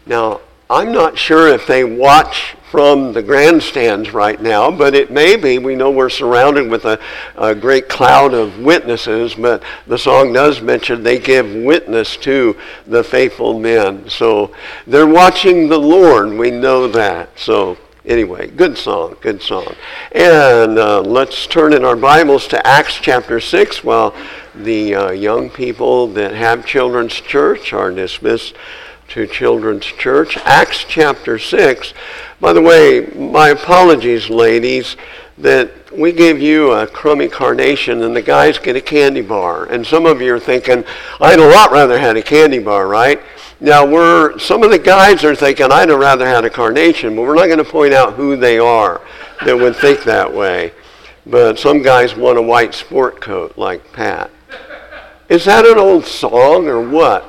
Now, I'm not sure if they watch from the grandstands right now, but it may be. We know we're surrounded with a great cloud of witnesses, but the song does mention they give witness to the faithful men. So they're watching the Lord. We know that. So anyway, good song, good song. And let's turn in our Bibles to Acts chapter 6 while the young people that have children's church are dismissed to children's church. Acts chapter 6. By the way, my apologies, ladies, that we gave you a crummy carnation and the guys get a candy bar. And some of you are thinking, I'd a lot rather had a candy bar, right? Now, some of the guys are thinking, I'd have rather had a carnation, but we're not going to point out who they are that would think that way. But some guys want a white sport coat like Pat. Is that an old song or what?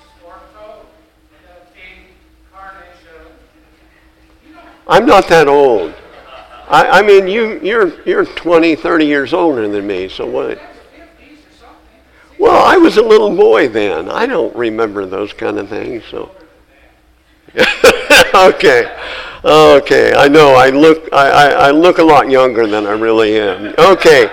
I'm not that old. I mean, you're 20, 30 years older than me, so what? Well, I was a little boy then. I don't remember those kind of things, so. Okay. I know. I look a lot younger than I really am. Okay.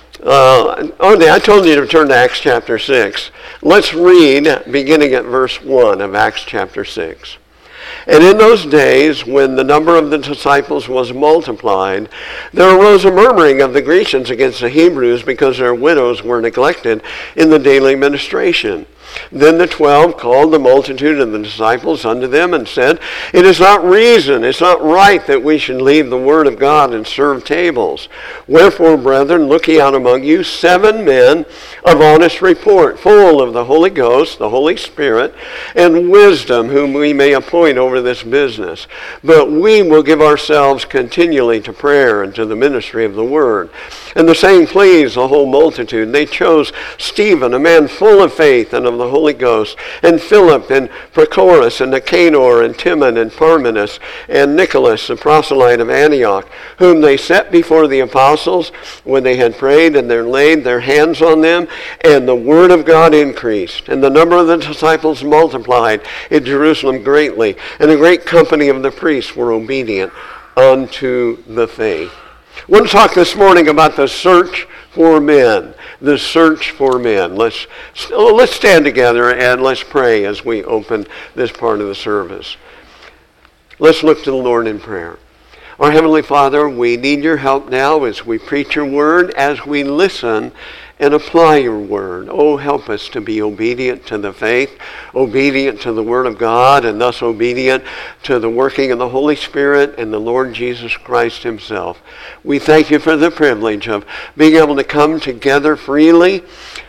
I told you to turn to Acts chapter 6. Let's read beginning at verse 1 of Acts chapter 6. And in those days, when the number of the disciples was multiplied, there arose a murmuring of the Grecians against the Hebrews because their widows were neglected in the daily ministration. Then the 12 called the multitude of the disciples unto them and said, It is not right that we should leave the word of God and serve tables. Wherefore, brethren, look ye out among you 7 men of honest report, full of the Holy Ghost, the Holy Spirit, and wisdom, whom we may appoint over this business. But we will give ourselves continually to prayer and to the ministry of the word. And the saying pleased the whole multitude. They chose Stephen, a man full of faith and of the Holy Ghost, and Philip, and Prochorus, and Nicanor, and Timon, and Parmenas, and Nicholas, the proselyte of Antioch, whom they set before the apostles when they had prayed, and they laid their hands on them, and the word of God increased. And the number of the disciples multiplied in Jerusalem greatly, and a great company of the priests were obedient unto the faith. I want to talk this morning about the search for men. The search for men. Let's stand together and let's pray as we open this part of the service. Let's look to the Lord in prayer. Our Heavenly Father, we need your help now as we preach your word, as we listen and apply your word. Oh, help us to be obedient to the faith, obedient to the word of God, and thus obedient to the working of the Holy Spirit and the Lord Jesus Christ himself. We thank you for the privilege of being able to come together freely,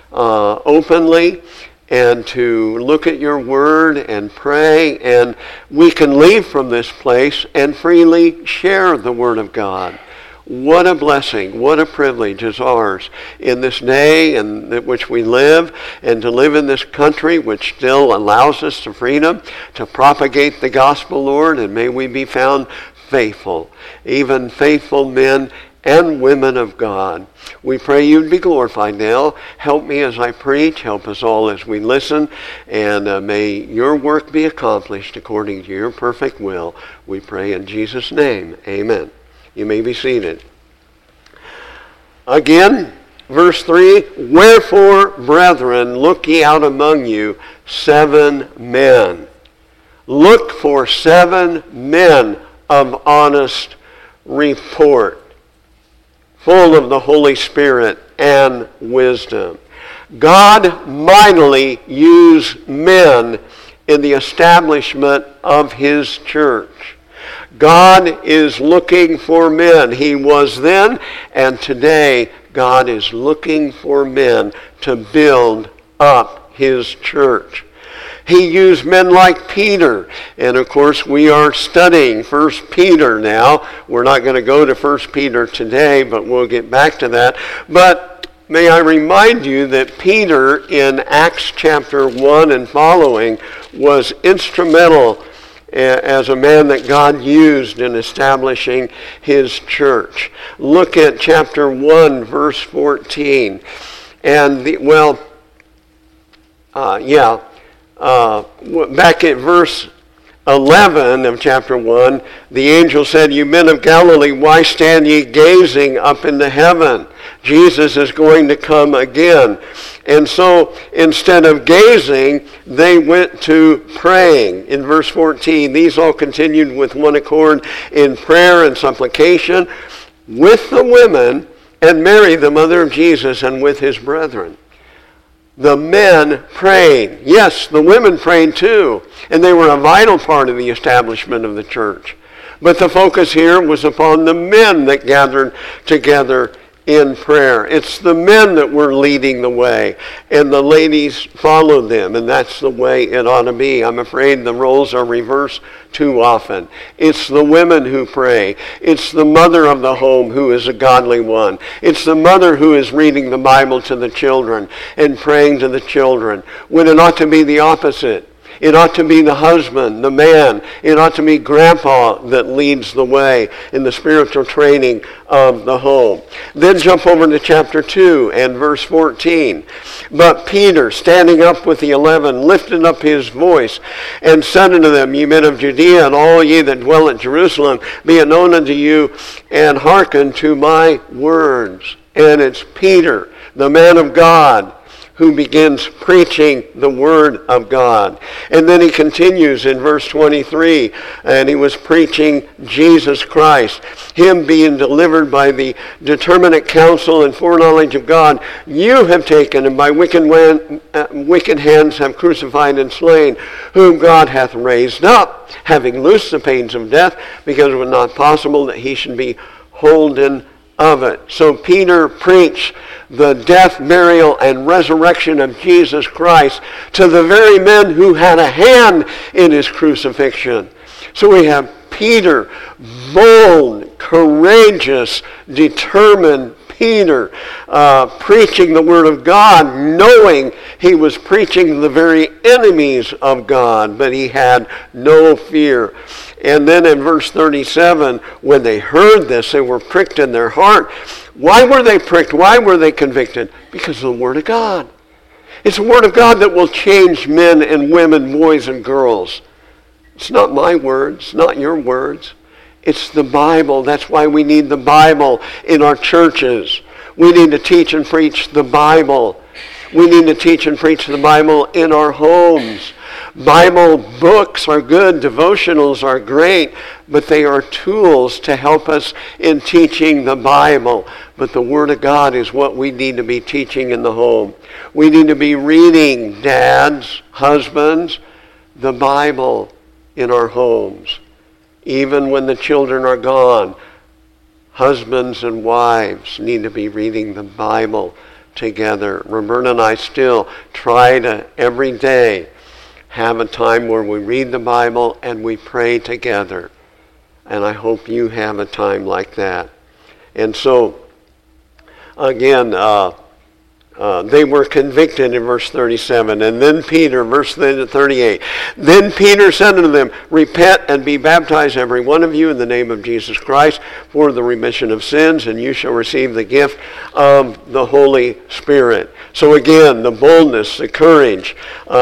openly, and to look at your word and pray, and we can leave from this place and freely share the word of God. What a blessing, what a privilege is ours in this day in which we live, and to live in this country which still allows us the freedom to propagate the gospel, Lord, and may we be found faithful, even faithful men and women of God. We pray you'd be glorified now. Help me as I preach. Help us all as we listen. And may your work be accomplished according to your perfect will. We pray in Jesus' name. Amen. You may be seated. Again, verse 3, Wherefore, brethren, look ye out among you 7 men. Look for 7 men of honest report, full of the Holy Spirit and wisdom. God mightily used men in the establishment of his church. God is looking for men. He was then, and today God is looking for men to build up his church. He used men like Peter, and of course we are studying 1 Peter now. We're not going to go to 1 Peter today, but we'll get back to that. But may I remind you that Peter in Acts chapter 1 and following was instrumental as a man that God used in establishing his church. Look at chapter 1, verse 14. And back at verse 11 of chapter 1, the angel said, "You men of Galilee, why stand ye gazing up into heaven?" Jesus is going to come again. And so instead of gazing, they went to praying. In verse 14, these all continued with one accord in prayer and supplication with the women and Mary, the mother of Jesus, and with his brethren. The men prayed. Yes, the women prayed too. And they were a vital part of the establishment of the church. But the focus here was upon the men that gathered together in prayer. It's the men that were leading the way, and the ladies followed them, and that's the way it ought to be. I'm afraid the roles are reversed too often. It's the women who pray. It's the mother of the home who is a godly one. It's the mother who is reading the Bible to the children and praying to the children, when it ought to be the opposite. It ought to be the husband, the man. It ought to be grandpa that leads the way in the spiritual training of the home. Then jump over to chapter 2 and verse 14. But Peter, standing up with the 11, lifted up his voice and said unto them, Ye men of Judea, and all ye that dwell at Jerusalem, be it known unto you, and hearken to my words. And it's Peter, the man of God, who begins preaching the Word of God. And then he continues in verse 23, and he was preaching Jesus Christ, him being delivered by the determinate counsel and foreknowledge of God. You have taken, and by wicked hands have crucified and slain, whom God hath raised up, having loosed the pains of death, because it was not possible that he should be holden of it. So Peter preached the death, burial, and resurrection of Jesus Christ to the very men who had a hand in his crucifixion. So we have Peter, bold, courageous, determined Peter, preaching the Word of God, knowing he was preaching the very enemies of God, but he had no fear. And then in verse 37, when they heard this, they were pricked in their heart. Why were they pricked? Why were they convicted? Because of the Word of God. It's the Word of God that will change men and women, boys and girls. It's not my words, not your words. It's the Bible. That's why we need the Bible in our churches. We need to teach and preach the Bible. We need to teach and preach the Bible in our homes. Bible books are good, devotionals are great, but they are tools to help us in teaching the Bible. But the Word of God is what we need to be teaching in the home. We need to be reading, dads, husbands, the Bible in our homes. Even when the children are gone, husbands and wives need to be reading the Bible together. Roberta and I still try to, every day, have a time where we read the Bible and we pray together. And I hope you have a time like that. And so, again, they were convicted in verse 37. And then Peter, verse 38. Then Peter said unto them, Repent and be baptized every one of you in the name of Jesus Christ for the remission of sins, and you shall receive the gift of the Holy Spirit. So again, the boldness, the courage,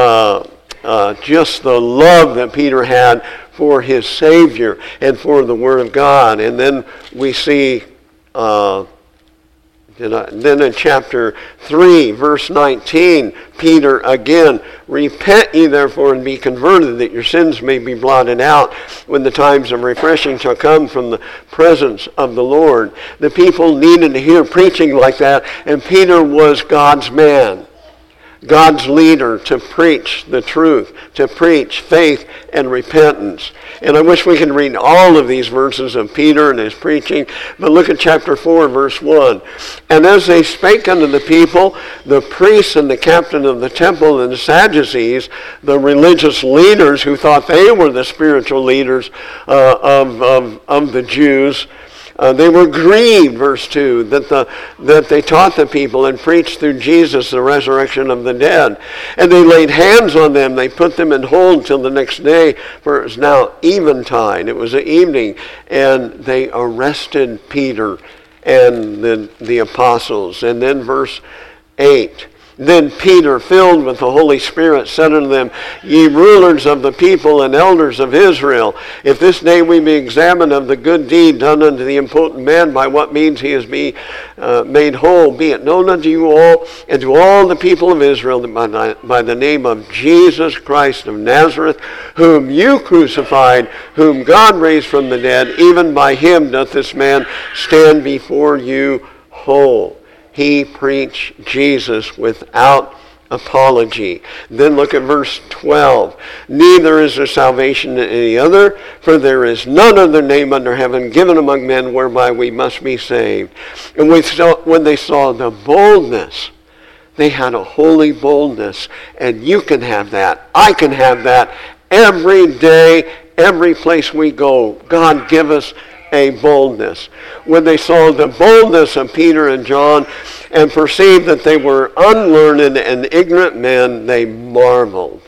just the love that Peter had for his Savior and for the Word of God. And then we see, then in chapter 3, verse 19, Peter again, Repent ye therefore and be converted, that your sins may be blotted out when the times of refreshing shall come from the presence of the Lord. The people needed to hear preaching like that, and Peter was God's man. God's leader to preach the truth, to preach faith and repentance. And I wish we could read all of these verses of Peter and his preaching, but look at chapter 4, verse 1. And as they spake unto the people, the priests and the captain of the temple and the Sadducees, the religious leaders who thought they were the spiritual leaders of the Jews, they were grieved, verse 2, that they taught the people and preached through Jesus the resurrection of the dead. And they laid hands on them. They put them in hold till the next day, for it was now eventide. It was the evening. And they arrested Peter and the apostles. And then verse 8. Then Peter, filled with the Holy Spirit, said unto them, Ye rulers of the people and elders of Israel, if this day we be examined of the good deed done unto the impotent man, by what means he is made whole, be it known unto you all and to all the people of Israel that by the name of Jesus Christ of Nazareth, whom you crucified, whom God raised from the dead, even by him doth this man stand before you whole. He preached Jesus without apology. Then look at verse 12. Neither is there salvation in any other, for there is none other name under heaven given among men whereby we must be saved. And when they saw the boldness, they had a holy boldness. And you can have that. I can have that every day, every place we go. God give us a boldness. When they saw the boldness of Peter and John and perceived that they were unlearned and ignorant men, they marveled.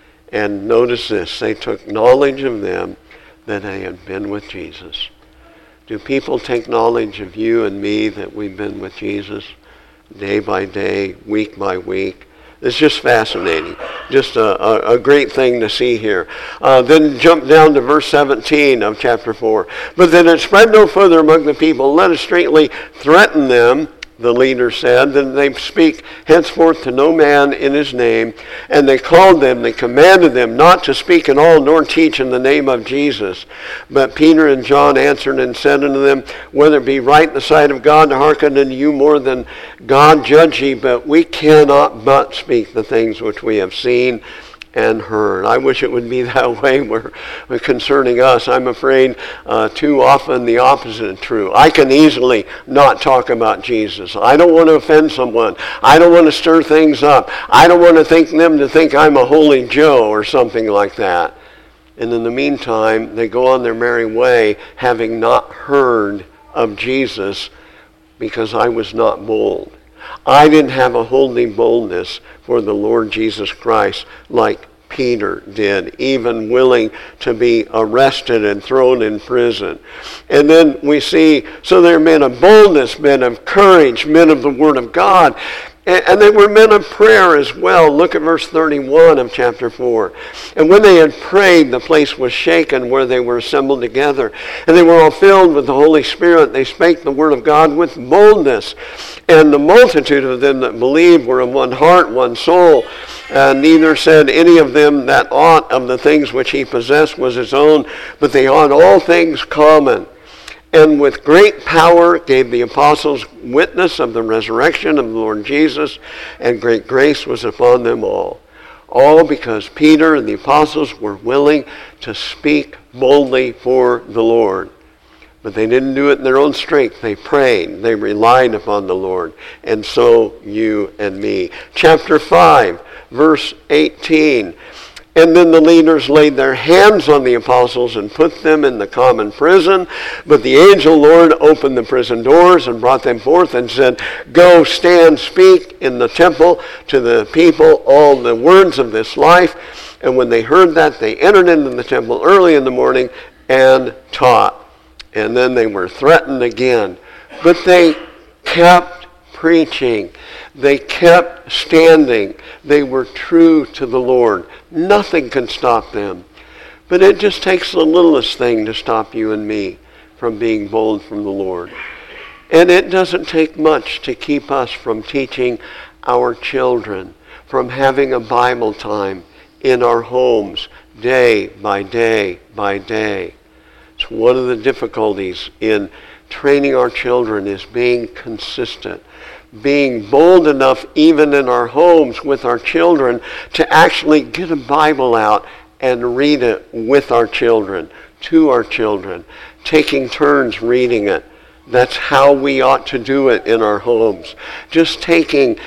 And notice this, they took knowledge of them that they had been with Jesus. Do people take knowledge of you and me that we've been with Jesus day by day, week by week? It's just fascinating. Just a great thing to see here. Then jump down to verse 17 of chapter 4. But then it spread no further among the people. Let us straightly threaten them, the leader said, that they speak henceforth to no man in his name. And they called them, they commanded them not to speak at all, nor teach in the name of Jesus. But Peter and John answered and said unto them, whether it be right in the sight of God to hearken unto you more than God, judge ye, but we cannot but speak the things which we have seen and heard. I wish it would be that way concerning us. I'm afraid too often the opposite is true. I can easily not talk about Jesus. I don't want to offend someone. I don't want to stir things up. I don't want them to think I'm a holy Joe or something like that. And in the meantime, they go on their merry way, having not heard of Jesus, because I was not bold. I didn't have a holy boldness for the Lord Jesus Christ like Peter did, even willing to be arrested and thrown in prison. And then we see, so they're men of boldness, men of courage, men of the Word of God. And they were men of prayer as well. Look at verse 31 of chapter 4. And when they had prayed, the place was shaken where they were assembled together. And they were all filled with the Holy Spirit. They spake the word of God with boldness. And the multitude of them that believed were of one heart, one soul. And neither said any of them that aught of the things which he possessed was his own, but they had all things common. And with great power gave the apostles witness of the resurrection of the Lord Jesus, and great grace was upon them all. All because Peter and the apostles were willing to speak boldly for the Lord. But they didn't do it in their own strength. They prayed. They relied upon the Lord. And so you and me. Chapter 5, verse 18. And then the leaders laid their hands on the apostles and put them in the common prison. But the angel Lord opened the prison doors and brought them forth and said, Go, stand, speak in the temple to the people all the words of this life. And when they heard that, they entered into the temple early in the morning and taught. And then they were threatened again. But they kept preaching. They kept standing. They were true to the Lord. Nothing can stop them. But it just takes the littlest thing to stop you and me from being bold from the Lord. And it doesn't take much to keep us from teaching our children, from having a Bible time in our homes day by day by day. It's one of the difficulties in training our children is being consistent. Being bold enough even in our homes with our children to actually get a Bible out and read it with our children, to our children, taking turns reading it. That's how we ought to do it in our homes. Just taking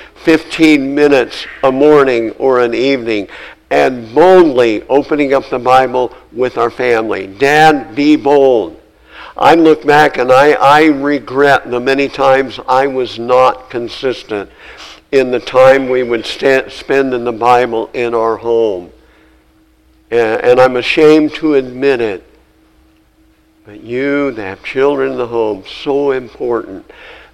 15 minutes a morning or an evening and boldly opening up the Bible with our family. Dad, be bold. I look back and I regret the many times I was not consistent in the time we would spend in the Bible in our home. And I'm ashamed to admit it. But you that have children in the home, so important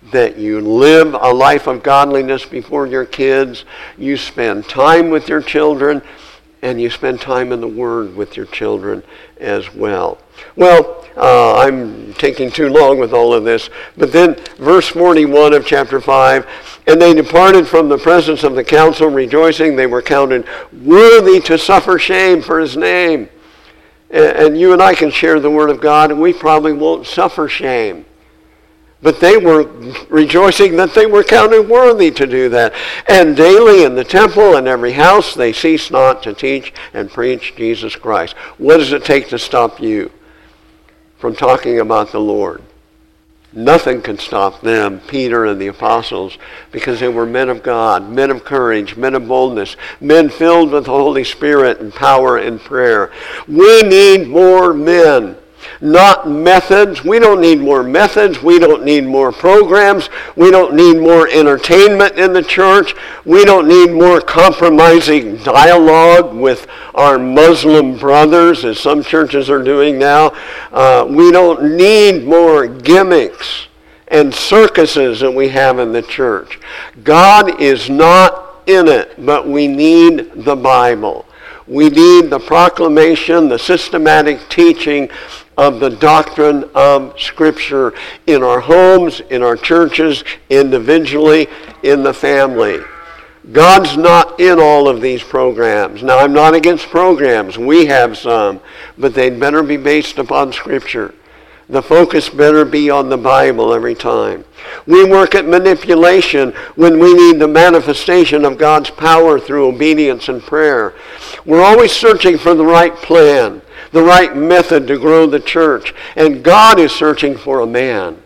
that you live a life of godliness before your kids, you spend time with your children, and you spend time in the Word with your children as well. Well, I'm taking too long with all of this, but then verse 41 of chapter 5, and they departed from the presence of the council, rejoicing. They were counted worthy to suffer shame for his name. And you and I can share the Word of God, and we probably won't suffer shame. But they were rejoicing that they were counted worthy to do that. And daily in the temple and every house they ceased not to teach and preach Jesus Christ. What does it take to stop you from talking about the Lord? Nothing can stop them, Peter and the apostles, because they were men of God, men of courage, men of boldness, men filled with the Holy Spirit and power and prayer. We need more men. Not methods. We don't need more methods. We don't need more programs. We don't need more entertainment in the church. We don't need more compromising dialogue with our Muslim brothers, as some churches are doing now. We don't need more gimmicks and circuses that we have in the church. God is not in it, but we need the Bible. We need the proclamation, the systematic teaching of the doctrine of Scripture in our homes, in our churches, individually, in the family. God's not in all of these programs. Now, I'm not against programs. We have some, but they'd better be based upon Scripture. The focus better be on the Bible every time. We work at manipulation when we need the manifestation of God's power through obedience and prayer. We're always searching for the right plan, the right method to grow the church. And God is searching for a man.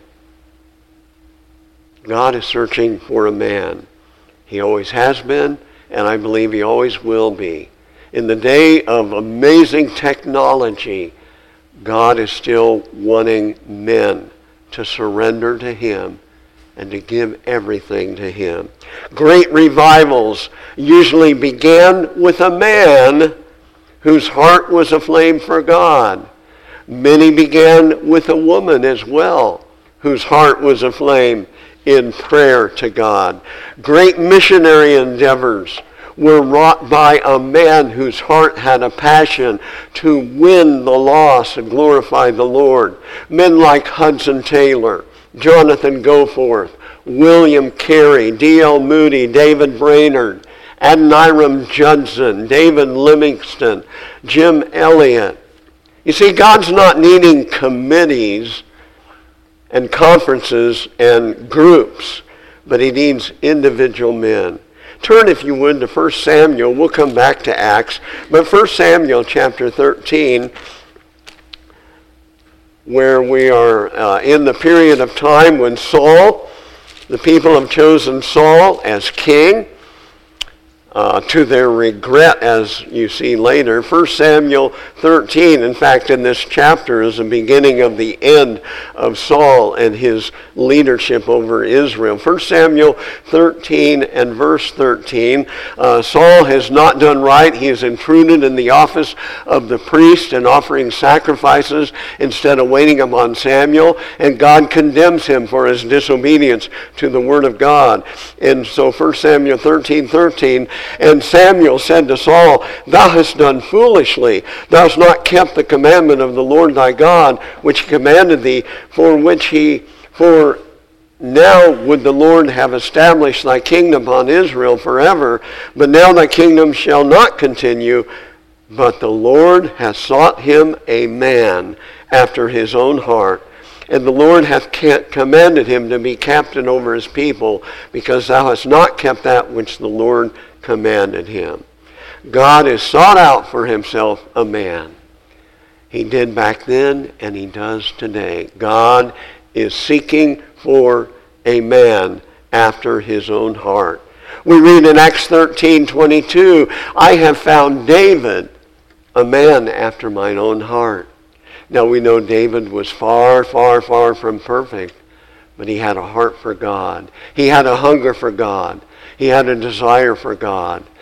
God is searching for a man. He always has been, and I believe he always will be. In the day of amazing technology, God is still wanting men to surrender to him and to give everything to him. Great revivals usually began with a man whose heart was aflame for God. Many began with a woman as well, whose heart was aflame in prayer to God. Great missionary endeavors were wrought by a man whose heart had a passion to win the lost and glorify the Lord. Men like Hudson Taylor, Jonathan Goforth, William Carey, D.L. Moody, David Brainerd, Adoniram Judson, David Livingston, Jim Elliot. You see, God's not needing committees and conferences and groups, but he needs individual men. Turn, if you would, to 1 Samuel. We'll come back to Acts. But 1 Samuel chapter 13, where we are in the period of time when Saul, the people have chosen Saul as king, to their regret, as you see later. 1 Samuel 13, in fact, in this chapter is the beginning of the end of Saul and his leadership over Israel. 1 Samuel 13 and verse 13, Saul has not done right. He has intruded in the office of the priest and offering sacrifices instead of waiting upon Samuel, and God condemns him for his disobedience to the word of God. And so 1 Samuel 13:13, and Samuel said to Saul, thou hast done foolishly. Thou hast not kept the commandment of the Lord thy God, which he commanded thee, for now would the Lord have established thy kingdom upon Israel forever, but now thy kingdom shall not continue. But the Lord hath sought him a man after his own heart, and the Lord hath commanded him to be captain over his people, because thou hast not kept that which the Lord commanded him. God has sought out for himself a man. He did back then, and he does today. God is seeking for a man after his own heart. We read in Acts 13:22, I have found David, a man after mine own heart. Now we know David was far, far, far from perfect, but he had a heart for God. He had a hunger for God. He had a desire for God.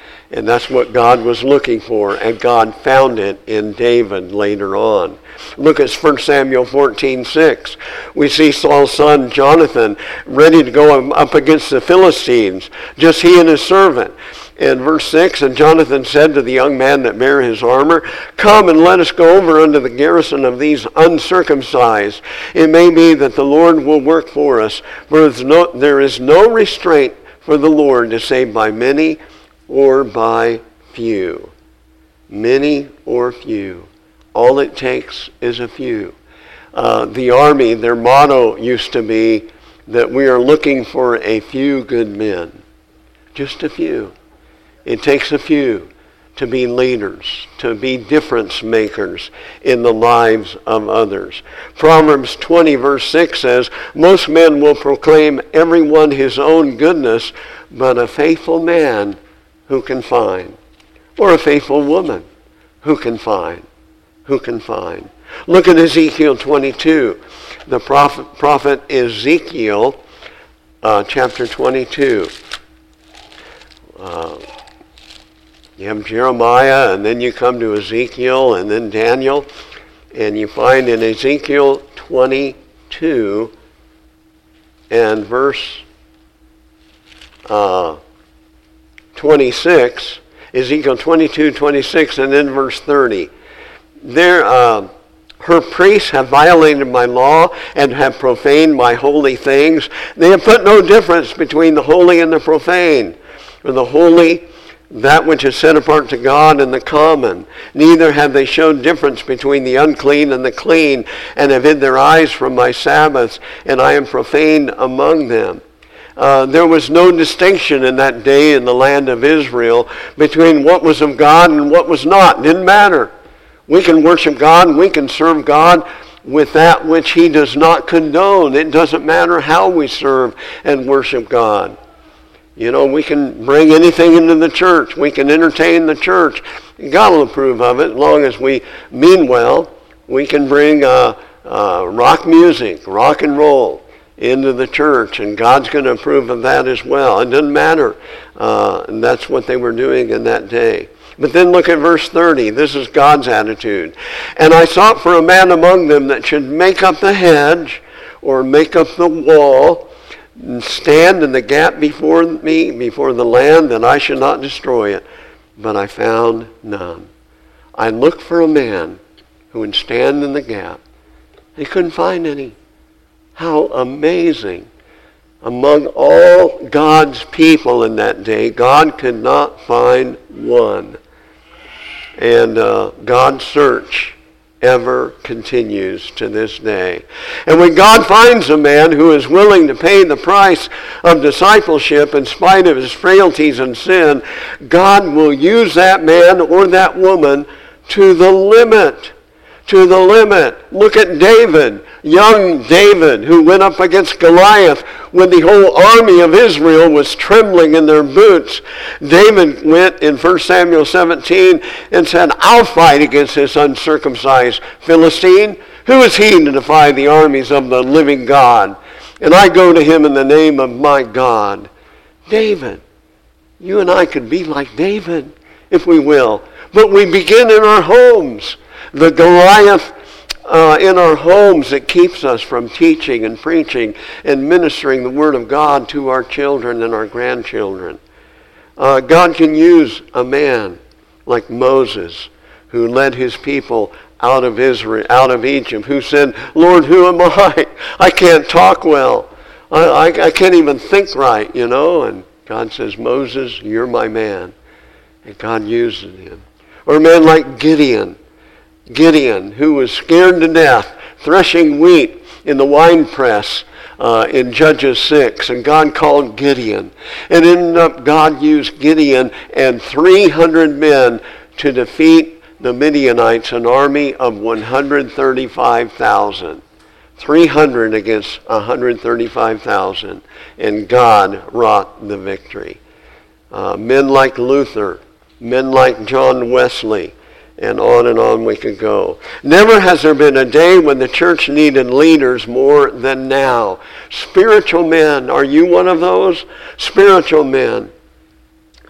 And that's what God was looking for, and God found it in David later on. Look at 1 Samuel 14:6. We see Saul's son Jonathan ready to go up against the Philistines, just he and his servant. In verse 6, and Jonathan said to the young man that bare his armor, come and let us go over unto the garrison of these uncircumcised. It may be that the Lord will work for us, for there is no restraint for the Lord to save by many or by few. Many or few. All it takes is a few. The army, their motto used to be that we are looking for a few good men. Just a few. It takes a few to be leaders, to be difference makers in the lives of others. Proverbs 20 verse 6 says, most men will proclaim every one his own goodness, but a faithful man who can find? Or a faithful woman who can find? Who can find? Look at Ezekiel 22. The prophet Ezekiel, chapter 22. You have Jeremiah, and then you come to Ezekiel, and then Daniel, and you find in Ezekiel 22 and verse 26, Ezekiel 22:26, and then verse 30. There, her priests have violated my law and have profaned my holy things. They have put no difference between the holy and the profane, or the holy, that which is set apart to God, and the common. Neither have they showed difference between the unclean and the clean, and have hid their eyes from my Sabbaths, and I am profaned among them. There was no distinction in that day in the land of Israel between what was of God and what was not. It didn't matter. We can worship God and we can serve God with that which he does not condone. It doesn't matter how we serve and worship God. You know, we can bring anything into the church. We can entertain the church. God will approve of it as long as we mean well. We can bring rock music, rock and roll into the church, and God's going to approve of that as well. It doesn't matter. And that's what they were doing in that day. But then look at verse 30. This is God's attitude. And I sought for a man among them that should make up the hedge, or make up the wall, and stand in the gap before me, before the land, that I should not destroy it. But I found none. I looked for a man who would stand in the gap. He couldn't find any. How amazing. Among all God's people in that day, God could not find one. And God's search ever continues to this day. And when God finds a man who is willing to pay the price of discipleship in spite of his frailties and sin, God will use that man or that woman to the limit. To the limit. Look at David, young David, who went up against Goliath when the whole army of Israel was trembling in their boots. David went in 1 Samuel 17 and said, I'll fight against this uncircumcised Philistine. Who is he to defy the armies of the living God? And I go to him in the name of my God. David. You and I could be like David, if we will. But we begin in our homes. The Goliath in our homes that keeps us from teaching and preaching and ministering the Word of God to our children and our grandchildren. God can use a man like Moses, who led his people out of Israel, out of Egypt, who said, Lord, who am I? I can't talk well. I can't even think right, you know. And God says, Moses, you're my man. And God uses him. Or a man like Gideon, who was scared to death, threshing wheat in the winepress in Judges 6. And God called Gideon. And ended up God used Gideon and 300 men to defeat the Midianites, an army of 135,000. 300 against 135,000. And God wrought the victory. Men like Luther, men like John Wesley, and on we could go. Never has there been a day when the church needed leaders more than now. Spiritual men. Are you one of those? Spiritual men.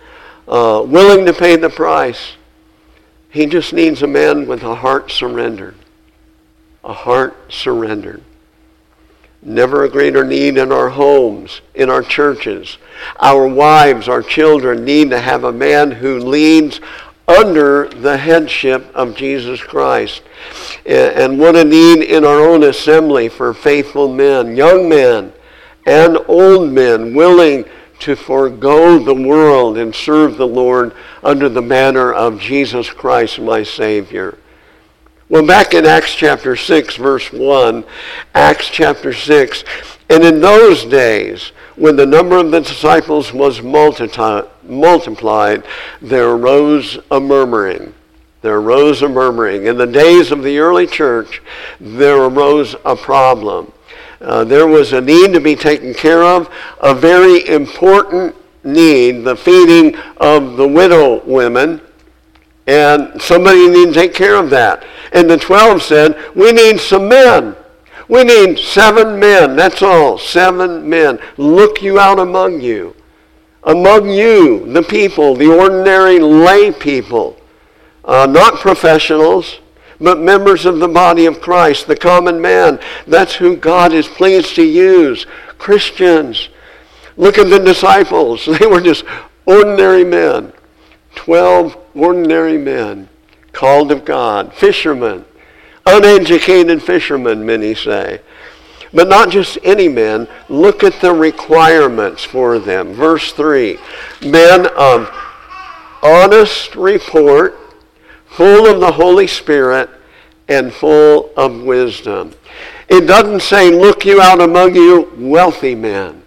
willing to pay the price. He just needs a man with a heart surrendered. A heart surrendered. Never a greater need in our homes, in our churches. Our wives, our children need to have a man who leads under the headship of Jesus Christ. And what a need in our own assembly for faithful men, young men and old men, willing to forego the world and serve the Lord under the banner of Jesus Christ, my Savior. Well, back in Acts chapter 6, verse 1, Acts chapter 6, and in those days, when the number of the disciples was multiplied, there arose a murmuring. There arose a murmuring. In the days of the early church, there arose a problem. There was a need to be taken care of, a very important need, the feeding of the widow women, and somebody needed to take care of that. And the 12 said, we need some men. We need 7 men, that's all, 7 men. Look you out among you. Among you, the people, the ordinary lay people, not professionals, but members of the body of Christ, the common man. That's who God is pleased to use. Christians. Look at the disciples. They were just ordinary men. 12 ordinary men called of God. Fishermen. Uneducated fishermen, many say. But not just any men. Look at the requirements for them. Verse 3. Men of honest report, full of the Holy Spirit, and full of wisdom. It doesn't say, look you out among you wealthy men,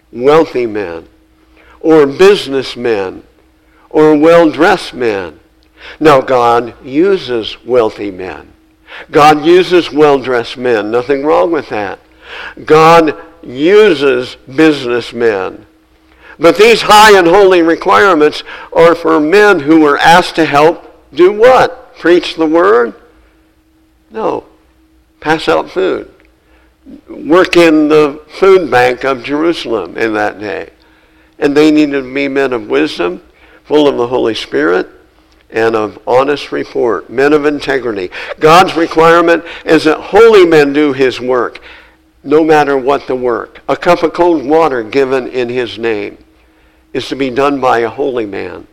or businessmen, or well-dressed men. Now, God uses wealthy men. God uses well-dressed men. Nothing wrong with that. God uses businessmen. But these high and holy requirements are for men who were asked to help do what? Preach the word? No. Pass out food. Work in the food bank of Jerusalem in that day. And they needed to be men of wisdom, full of the Holy Spirit, and of honest report, men of integrity. God's requirement is that holy men do his work, no matter what the work. A cup of cold water given in his name is to be done by a holy man.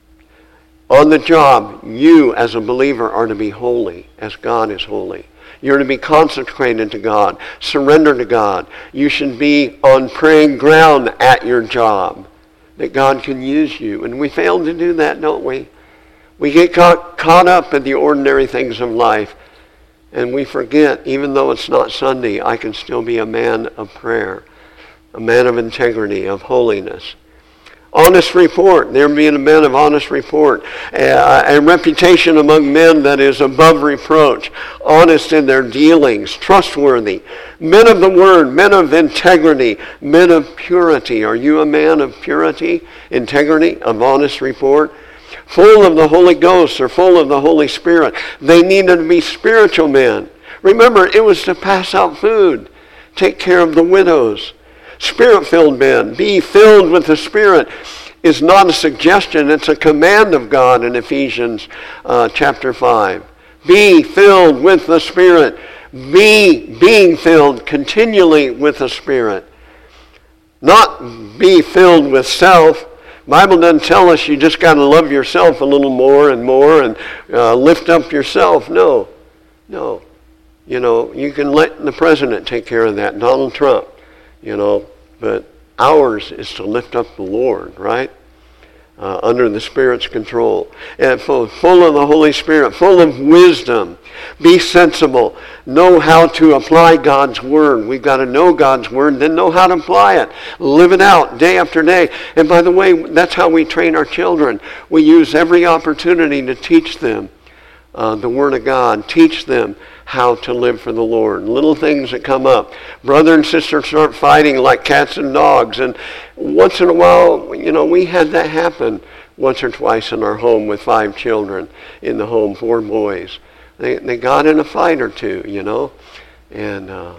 On the job, you as a believer are to be holy as God is holy. You're to be consecrated to God, surrender to God. You should be on praying ground at your job, that God can use you. And we fail to do that, don't we? We get caught up in the ordinary things of life, and we forget, even though it's not Sunday, I can still be a man of prayer, a man of integrity, of holiness. Honest report. There being a man of honest report. A reputation among men that is above reproach. Honest in their dealings. Trustworthy. Men of the word. Men of integrity. Men of purity. Are you a man of purity, integrity, of honest report? Full of the Holy Ghost or full of the Holy Spirit. They needed to be spiritual men. Remember, it was to pass out food. Take care of the widows. Spirit-filled men, be filled with the Spirit, is not a suggestion. It's a command of God in Ephesians chapter 5. Be filled with the Spirit. Being filled continually with the Spirit. Not be filled with self. The Bible doesn't tell us you just got to love yourself a little more and lift up yourself. No. You know, you can let the president take care of that, Donald Trump. But ours is to lift up the Lord, right? Under the Spirit's control. And full of the Holy Spirit, full of wisdom. Be sensible. Know how to apply God's Word. We've got to know God's Word, then know how to apply it. Live it out day after day. And by the way, that's how we train our children. We use every opportunity to teach them the Word of God. Teach them how to live for the Lord. Little things that come up. Brother and sister start fighting like cats and dogs. And once in a while, we had that happen once or twice in our home with 5 children in the home, 4 boys. They got in a fight or two, and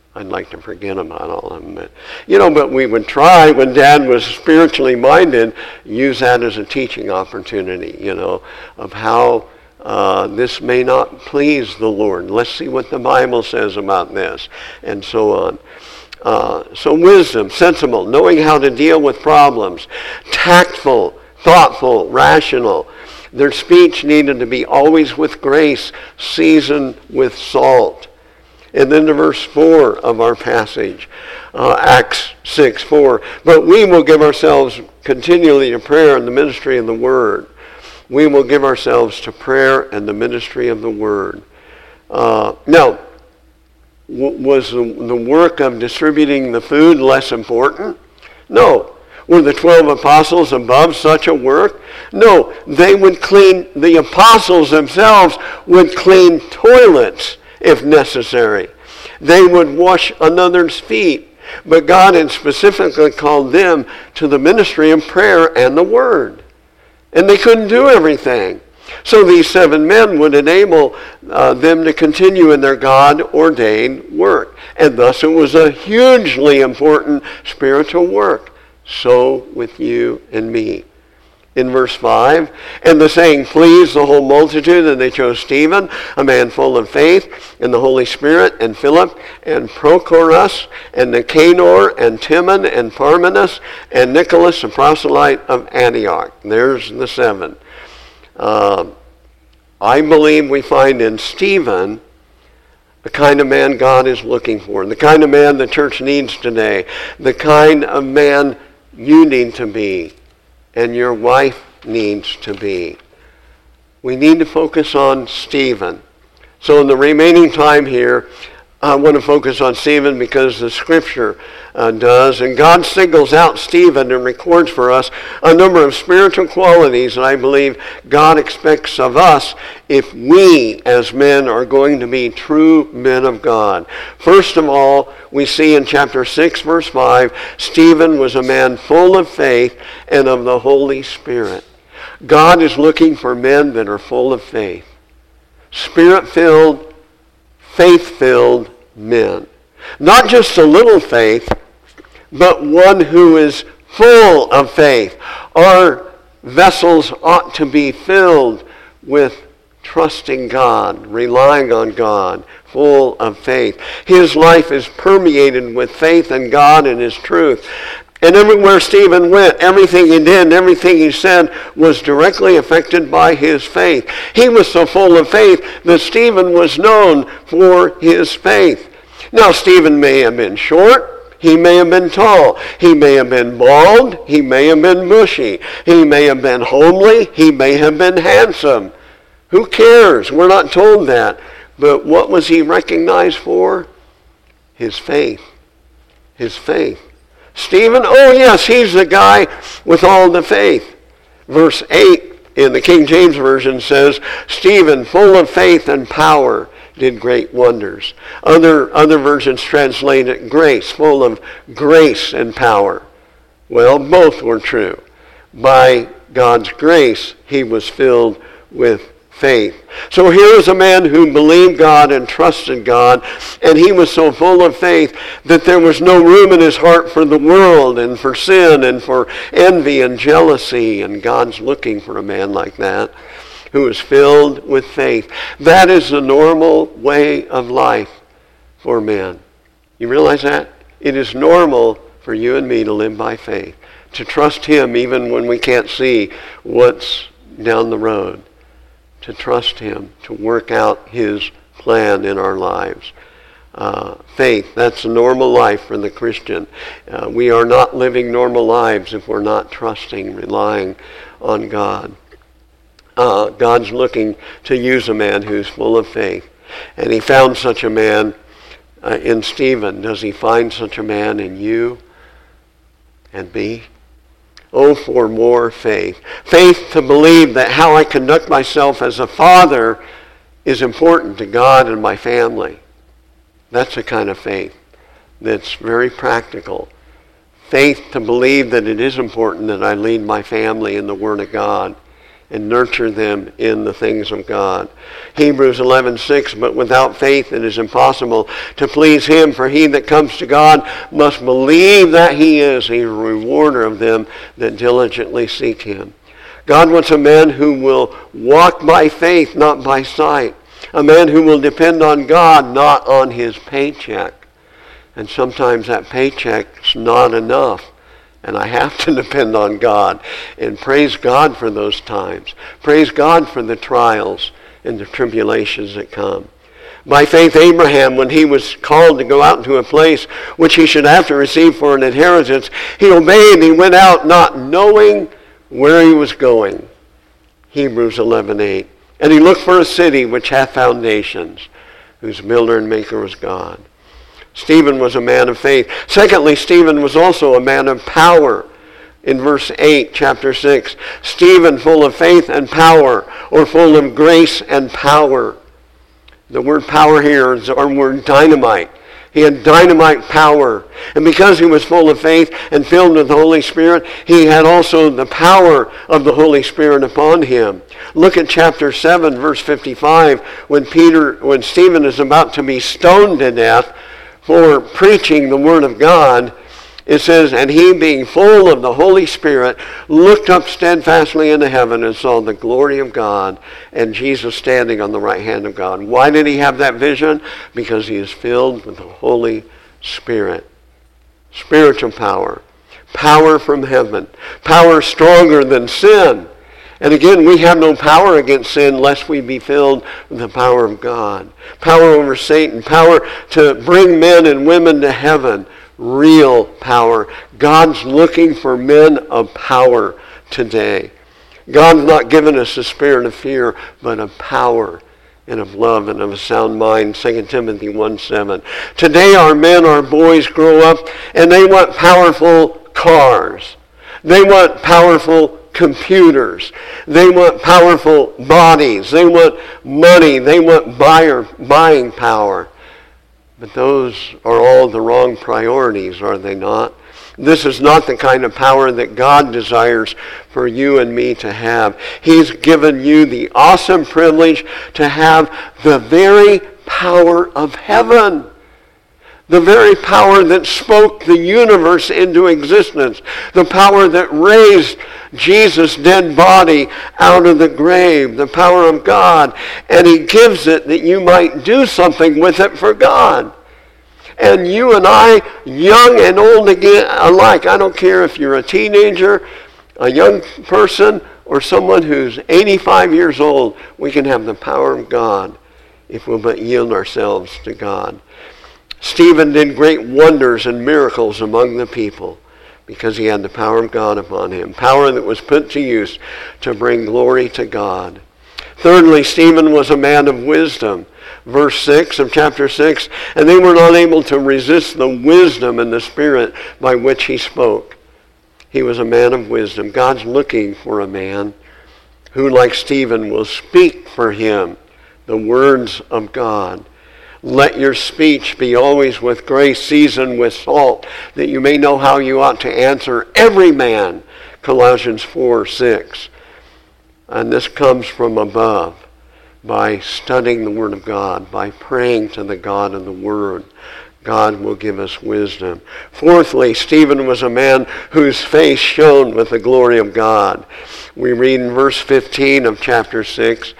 I'd like to forget about all of them. But we would try, when Dad was spiritually minded, use that as a teaching opportunity, of how this may not please the Lord. Let's see what the Bible says about this, and so on. So wisdom, sensible, knowing how to deal with problems, tactful, thoughtful, rational. Their speech needed to be always with grace, seasoned with salt. And then to verse 4 of our passage, Acts 6:4. But we will give ourselves continually to prayer and the ministry of the Word. We will give ourselves to prayer and the ministry of the Word. Now, was the work of distributing the food less important? No. Were the 12 apostles above such a work? No. They would clean, the apostles themselves would clean toilets if necessary. They would wash another's feet. But God had specifically called them to the ministry of prayer and the Word. And they couldn't do everything. So these 7 men would enable them to continue in their God-ordained work. And thus it was a hugely important spiritual work. So with you and me. In verse 5, and the saying pleased the whole multitude, and they chose Stephen, a man full of faith in the Holy Spirit, and Philip, and Prochorus, and Nicanor, and Timon, and Parmenas, and Nicholas, a proselyte of Antioch. There's the 7. I believe we find in Stephen the kind of man God is looking for, the kind of man the church needs today, the kind of man you need to be, and your wife needs to be. We need to focus on Stephen. So in the remaining time here, I want to focus on Stephen because the Scripture does. And God singles out Stephen and records for us a number of spiritual qualities that I believe God expects of us if we as men are going to be true men of God. First of all, we see in chapter 6, verse 5, Stephen was a man full of faith and of the Holy Spirit. God is looking for men that are full of faith. Spirit-filled, faith-filled men. Not just a little faith, but one who is full of faith. Our vessels ought to be filled with trusting God, relying on God, full of faith. His life is permeated with faith in God and His truth. And everywhere Stephen went, everything he did and everything he said was directly affected by his faith. He was so full of faith that Stephen was known for his faith. Now, Stephen may have been short. He may have been tall. He may have been bald. He may have been bushy. He may have been homely. He may have been handsome. Who cares? We're not told that. But what was he recognized for? His faith. His faith. Stephen, oh yes, he's the guy with all the faith. Verse 8 in the King James Version says, Stephen, full of faith and power, did great wonders. Other versions translate it grace, full of grace and power. Well, both were true. By God's grace, he was filled with faith. So here is a man who believed God and trusted God, and he was so full of faith that there was no room in his heart for the world and for sin and for envy and jealousy, and God's looking for a man like that who is filled with faith. That is the normal way of life for men. You realize that? It is normal for you and me to live by faith, to trust Him even when we can't see what's down the road, to trust Him, to work out His plan in our lives. Faith, that's a normal life for the Christian. We are not living normal lives if we're not trusting, relying on God. God's looking to use a man who's full of faith. And He found such a man in Stephen. Does He find such a man in you and me? Oh, for more faith. Faith to believe that how I conduct myself as a father is important to God and my family. That's the kind of faith that's very practical. Faith to believe that it is important that I lead my family in the Word of God and nurture them in the things of God. Hebrews 11:6, but without faith it is impossible to please him, for he that comes to God must believe that he is a rewarder of them that diligently seek him. God wants a man who will walk by faith, not by sight. A man who will depend on God, not on his paycheck. And sometimes that paycheck's not enough. And I have to depend on God. And praise God for those times. Praise God for the trials and the tribulations that come. By faith, Abraham, when he was called to go out into a place which he should have to receive for an inheritance, he obeyed. He went out not knowing where he was going. Hebrews 11:8. And he looked for a city which hath foundations, whose builder and maker was God. Stephen was a man of faith. Secondly, Stephen was also a man of power. In verse 8, chapter 6, Stephen full of faith and power, or full of grace and power. The word power here is our word dynamite. He had dynamite power. And because he was full of faith and filled with the Holy Spirit, he had also the power of the Holy Spirit upon him. Look at chapter 7, verse 55, when Stephen is about to be stoned to death for preaching the Word of God. It says, and he being full of the Holy Spirit looked up steadfastly into heaven and saw the glory of God and Jesus standing on the right hand of God. Why did he have that vision? Because he is filled with the Holy Spirit. Spiritual power. Power from heaven. Power stronger than sin. And again, we have no power against sin lest we be filled with the power of God. Power over Satan. Power to bring men and women to heaven. Real power. God's looking for men of power today. God's not given us a spirit of fear, but of power and of love and of a sound mind. 2 Timothy 1:7. Today our men, our boys grow up and they want powerful cars. They want powerful computers. They want powerful bodies. They want money. They want buying power. But those are all the wrong priorities, are they not? This is not the kind of power that God desires for you and me to have. He's given you the awesome privilege to have the very power of heaven. The very power that spoke the universe into existence. The power that raised Jesus' dead body out of the grave. The power of God. And he gives it that you might do something with it for God. And you and I, young and old alike, I don't care if you're a teenager, a young person, or someone who's 85 years old, we can have the power of God if we'll but yield ourselves to God. Stephen did great wonders and miracles among the people because he had the power of God upon him. Power that was put to use to bring glory to God. Thirdly, Stephen was a man of wisdom. Verse 6 of chapter 6, and they were not able to resist the wisdom and the spirit by which he spoke. He was a man of wisdom. God's looking for a man who, like Stephen, will speak for him the words of God. Let your speech be always with grace, seasoned with salt, that you may know how you ought to answer every man. Colossians 4:6. And this comes from above, by studying the Word of God, by praying to the God of the Word. God will give us wisdom. Fourthly, Stephen was a man whose face shone with the glory of God. We read in verse 15 of chapter 6,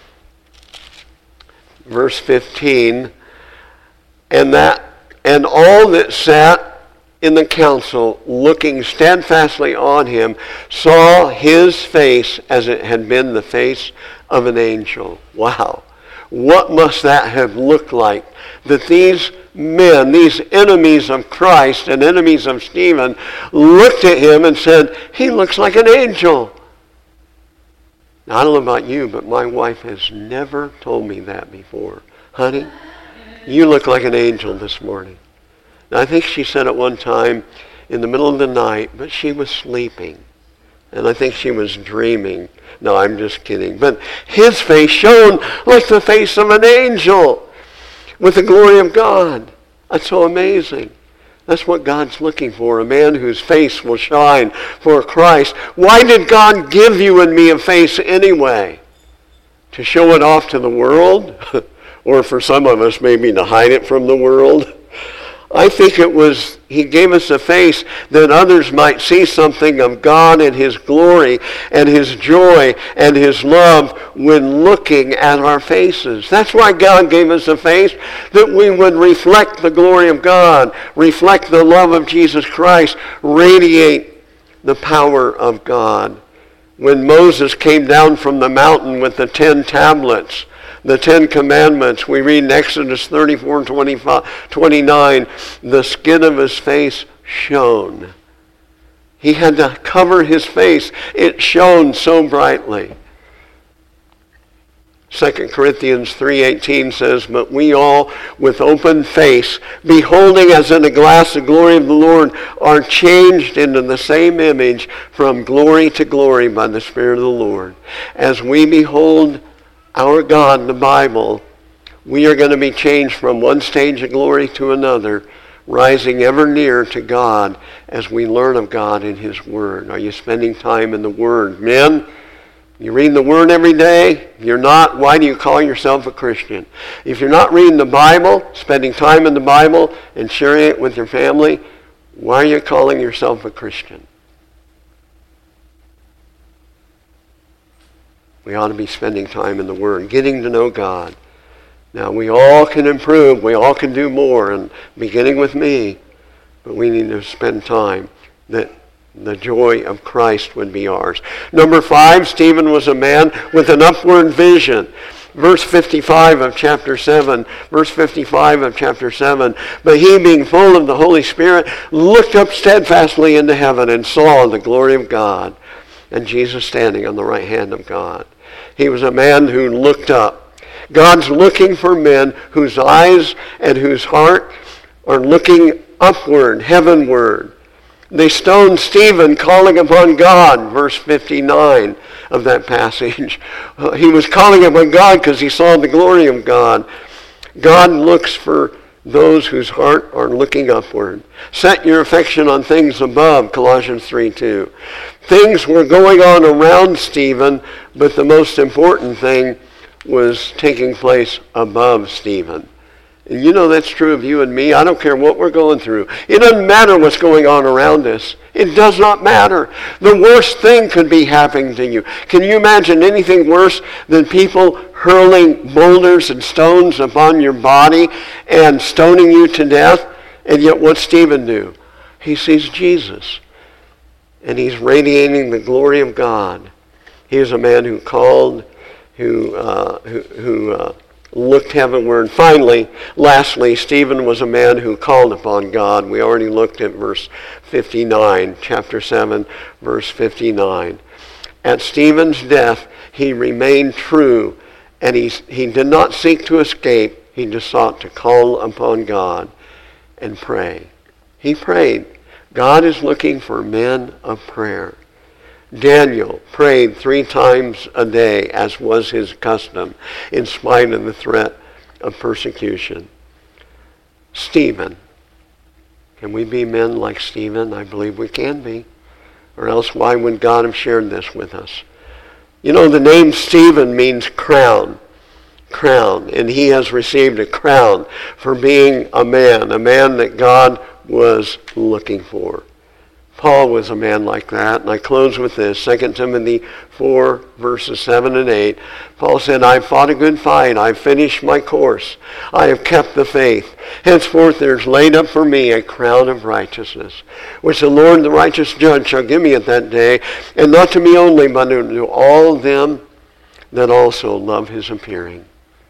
verse 15, and all that sat in the council, looking steadfastly on him, saw his face as it had been the face of an angel. Wow. What must that have looked like? That these men, these enemies of Christ and enemies of Stephen, looked at him and said, he looks like an angel. Now, I don't know about you, but my wife has never told me that before. Honey, you look like an angel this morning. Now, I think she said it one time in the middle of the night, but she was sleeping. And I think she was dreaming. No, I'm just kidding. But his face shone like the face of an angel with the glory of God. That's so amazing. That's what God's looking for, a man whose face will shine for Christ. Why did God give you and me a face anyway? To show it off to the world? Or for some of us, maybe to hide it from the world? I think it was he gave us a face that others might see something of God and his glory and his joy and his love when looking at our faces. That's why God gave us a face, that we would reflect the glory of God, reflect the love of Jesus Christ, radiate the power of God. When Moses came down from the mountain with the 10 tablets, the 10 Commandments, we read in Exodus 34 and 29, the skin of his face shone. He had to cover his face. It shone so brightly. 2 Corinthians 3:18 says, but we all, with open face, beholding as in a glass the glory of the Lord, are changed into the same image from glory to glory by the Spirit of the Lord. As we behold our God in the Bible, we are going to be changed from one stage of glory to another, rising ever nearer to God as we learn of God in his Word. Are you spending time in the Word? Men, you read the Word every day? If you're not, why do you call yourself a Christian? If you're not reading the Bible, spending time in the Bible, and sharing it with your family, why are you calling yourself a Christian? We ought to be spending time in the Word, getting to know God. Now, we all can improve. We all can do more, and beginning with me. But we need to spend time that the joy of Christ would be ours. Number 5, Stephen was a man with an upward vision. Verse 55 of chapter 7. Verse 55 of chapter 7. But he, being full of the Holy Spirit, looked up steadfastly into heaven and saw the glory of God, and Jesus standing on the right hand of God. He was a man who looked up. God's looking for men whose eyes and whose heart are looking upward, heavenward. They stoned Stephen, calling upon God, verse 59 of that passage. He was calling upon God because he saw the glory of God. God looks for those whose heart are looking upward. Set your affection on things above, Colossians 3:2. Things were going on around Stephen, but the most important thing was taking place above Stephen. And you know that's true of you and me. I don't care what we're going through. It doesn't matter what's going on around us. It does not matter. The worst thing could be happening to you. Can you imagine anything worse than people hurling boulders and stones upon your body and stoning you to death? And yet what Stephen do? He sees Jesus. And he's radiating the glory of God. He is a man who called, who looked heavenward. Finally, lastly, Stephen was a man who called upon God. We already looked at verse 59, chapter 7, verse 59. At Stephen's death, he remained true, and he did not seek to escape. He just sought to call upon God and pray. He prayed. God is looking for men of prayer. Daniel prayed 3 times a day, as was his custom, in spite of the threat of persecution. Stephen. Can we be men like Stephen? I believe we can be. Or else why would God have shared this with us? You know, the name Stephen means crown. Crown. And he has received a crown for being a man that God was looking for. Paul was a man like that. And I close with this, 2 Timothy 4, verses 7 and 8. Paul said, I've fought a good fight. I've finished my course. I have kept the faith. Henceforth there is laid up for me a crown of righteousness, which the Lord, the righteous judge, shall give me at that day, and not to me only, but to all them that also love his appearing.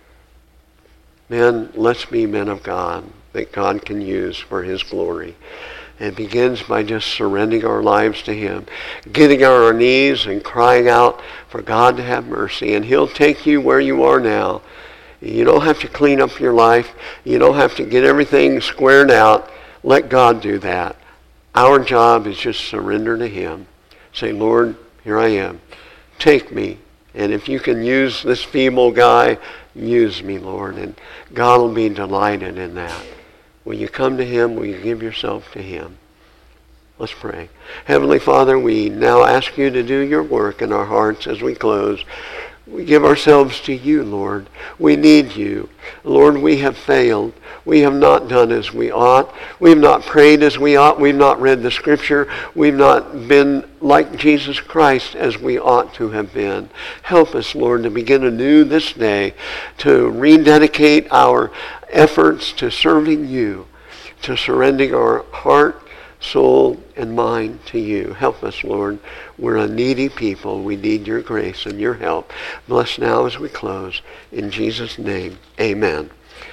Men, let's be men of God that God can use for his glory. It begins by just surrendering our lives to him, getting on our knees and crying out for God to have mercy. And he'll take you where you are now. You don't have to clean up your life. You don't have to get everything squared out. Let God do that. Our job is just surrender to him. Say, Lord, here I am. Take me. And if you can use this feeble guy, use me, Lord. And God will be delighted in that. Will you come to him? Will you give yourself to him? Let's pray. Heavenly Father, we now ask you to do your work in our hearts as we close. We give ourselves to you, Lord. We need you. Lord, we have failed. We have not done as we ought. We have not prayed as we ought. We've not read the Scripture. We've not been like Jesus Christ as we ought to have been. Help us, Lord, to begin anew this day, to rededicate our efforts to serving you, to surrendering our heart, soul, and mind to you. Help us, Lord. We're a needy people. We need your grace and your help. Bless now as we close. In Jesus' name, amen.